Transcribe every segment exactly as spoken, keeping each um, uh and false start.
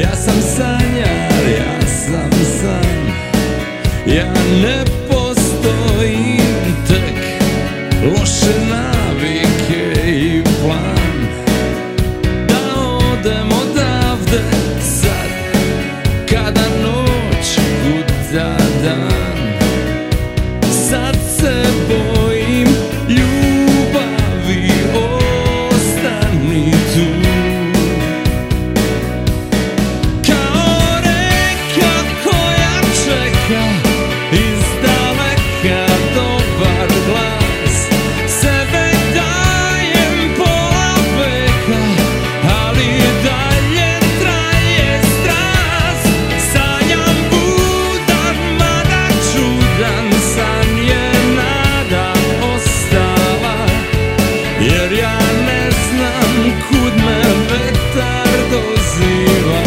Ja sam sanjar, ja sam san. Ja ne postojim, tek loše navike i plan da odem odavde sad, kada noć guta dan. Sad se bojim ljubavi, ostani tu. Kao reka koja čeka, iz daleka dobar glas. Sebe dajem pola veka, ali dalje traje strast. Sanjam budan, mada čudan, san je nada ostala. Jer ja ne znam kud me vetar doziva.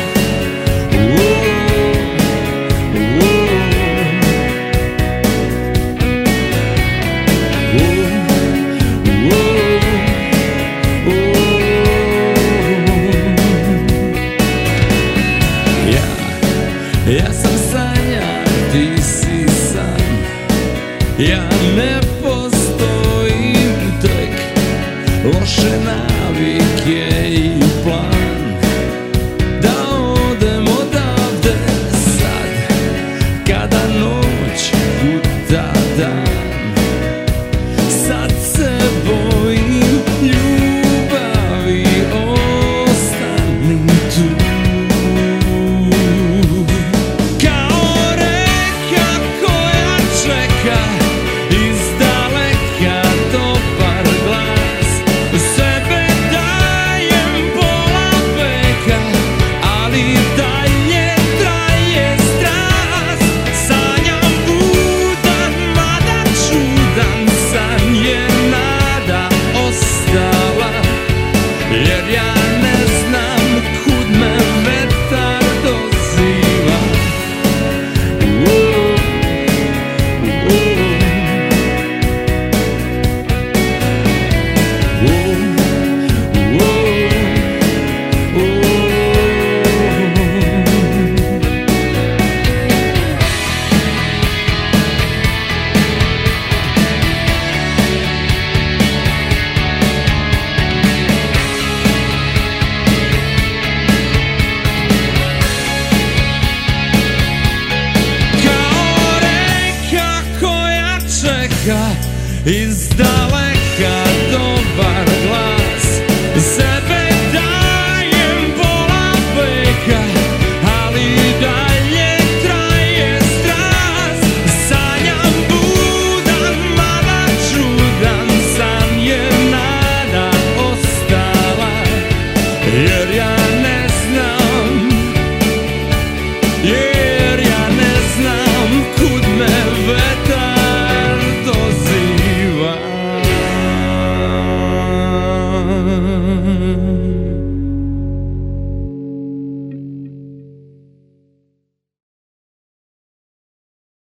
Ja sam sanjar, ti si san. Ja ne postojim, tek loše navike i plan da odem odavde sad, kada noć guta dan. Sad se bojim ljubavi, ostani tu. Iz